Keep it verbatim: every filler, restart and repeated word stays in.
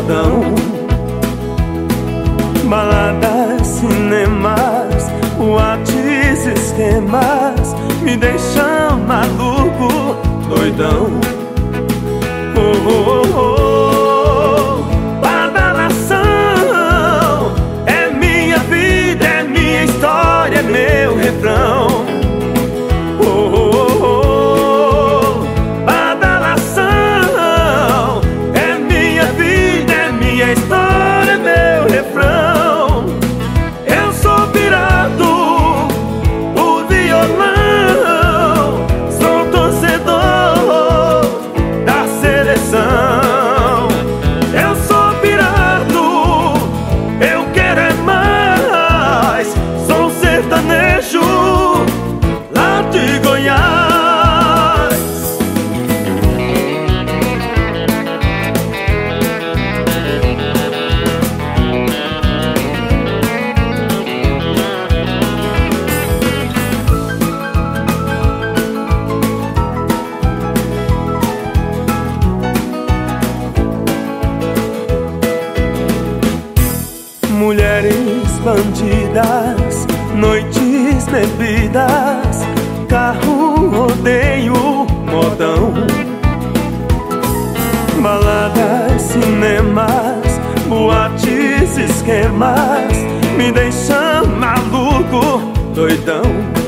modão. Baladas, cinemas, boates, esquemas me deixam maluco, doidão. Oh, oh, oh, badalação é minha vida, é minha história, é meu refrão. Oh, oh, oh, badalação é minha vida, é minha história, é meu refrão. Eu sou pirado por violão, sou torcedor da seleção. Eu sou pirado, eu quero é mais, sou sertanejo lá de Goiás. Mulheres bandidas, noites bebidas, carro, rodeio, modão. Baladas, cinemas, boates, esquemas me deixam maluco, doidão.